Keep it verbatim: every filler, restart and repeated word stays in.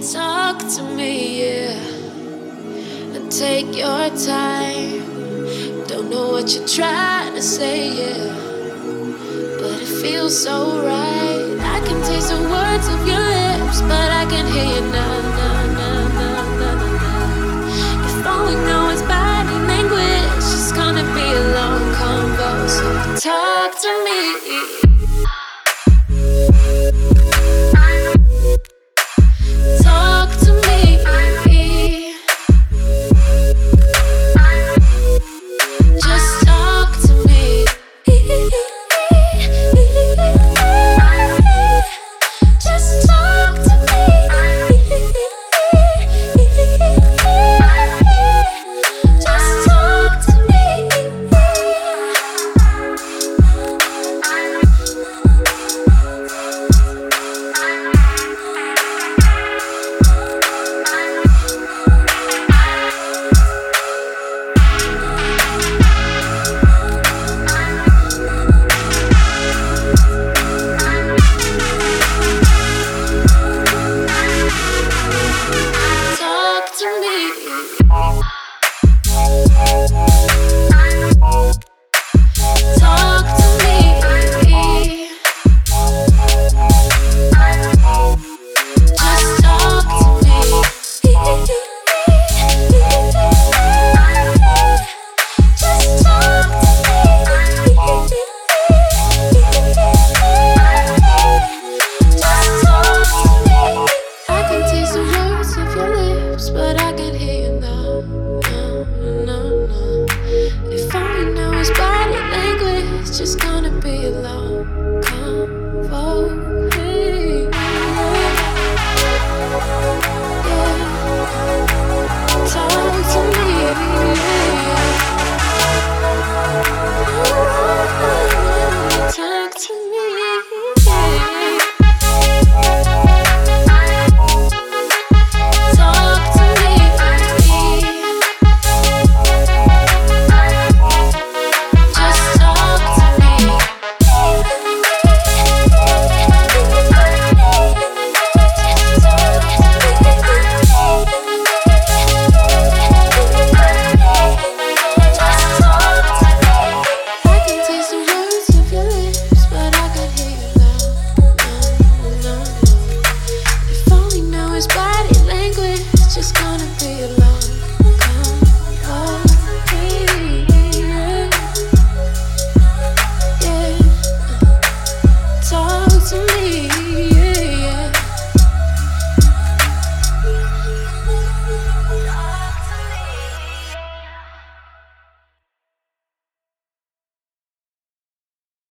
Talk to me, yeah, and take your time. Don't know what you're trying to say, yeah, but it feels so right. I can taste the words of your lips, but I can hear you now, now, now, now, now, now. If all we know is body language, it's gonna be a long convo, so talk to me. Talk to me. Just talk to me. Just talk to me. Just talk to me. Talk to me. Talk to me. Just talk to me. Just talk to me. Just talk to me. I can taste the words of your lips, but I can hear you now. No, no, no. If all we know is body language, it's just gonna be a long convo. Hey, yeah. Talk to me. Talk to me. Talk to me. Just talk to me. Just talk to me. I can taste the words of your lips, but I can hear you now. No, no, no. If all we know is body language, it's just gonna be